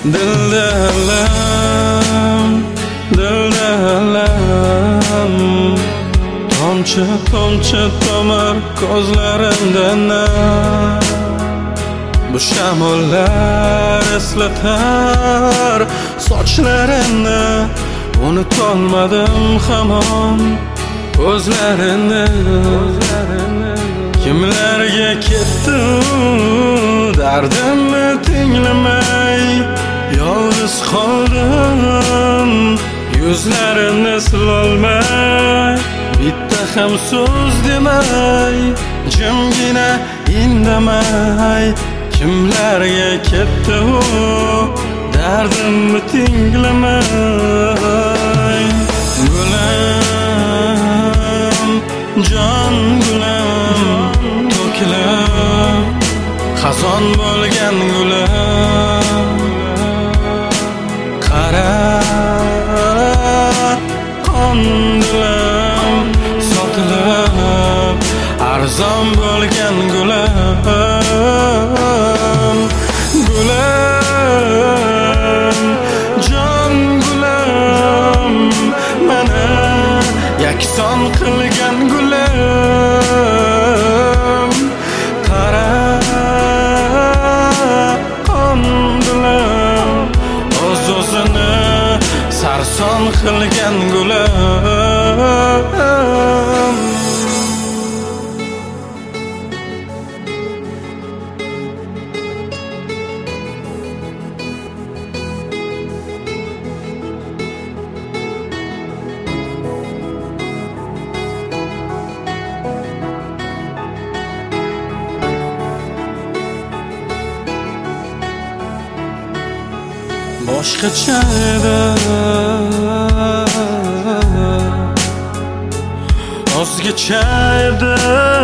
Dilda alam, dilda alam. Tomchi tomchi tomar ko'zlarimdan bu shamollar eslatar sochlarini. Unutolmadim hamon ko'zlarini. Kimlarga ketdi dardimni tinglamay, yolg'iz qoldim yuzlarini silolmay. Bitta ham so'z demay, jimgina indamay. Kimlarga ketdi dardimni tinglamay. Gulam, jon gulam, to'kilib xazon bo'lgan gulam. Qara qon dilim sotilib arzon bo'lgan gulam. Gulam, jon gulam, mana yakson qilgan gulam. Qara qon dilim o'z-o'zini sarson qilgan gulam. Boshqacha edi, o'zgacha edi.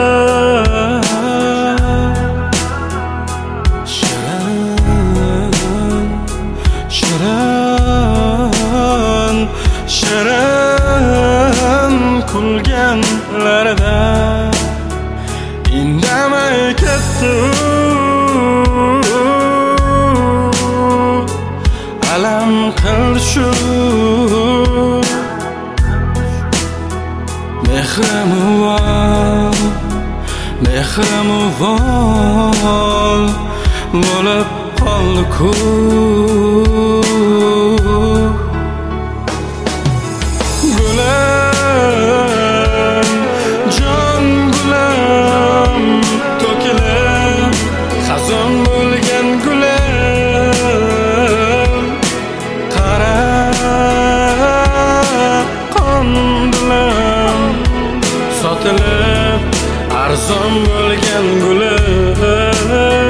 Shirin, shirin, shirin kulganlarida indamay ketdi. Alam qildi shu mehrimuvol, mehrimuvol bo'lib qoldi-ku. Gulam, jon gulam, to'kilib xazon bo'lgan gulam. Sotilib arzon bo'lgan gulam.